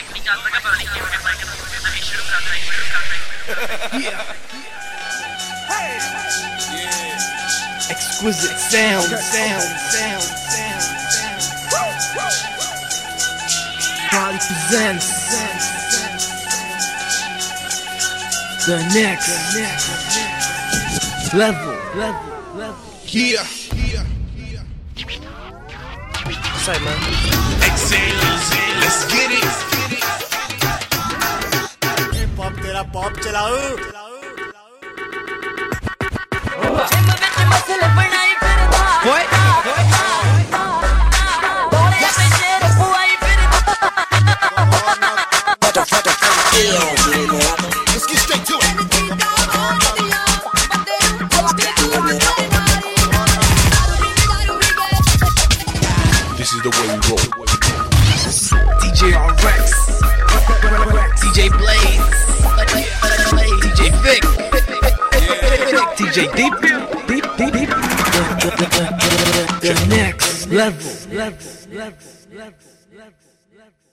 Yeah. Exquisite sound. Proudly presents the next level. Yeah. What's up, man? Let's get it. Pop तेरा pop चलाओ Let's get straight to it. This is the way we roll. DJ RX, DJ Blaze, DJ Vic, DJ Deep. The next level.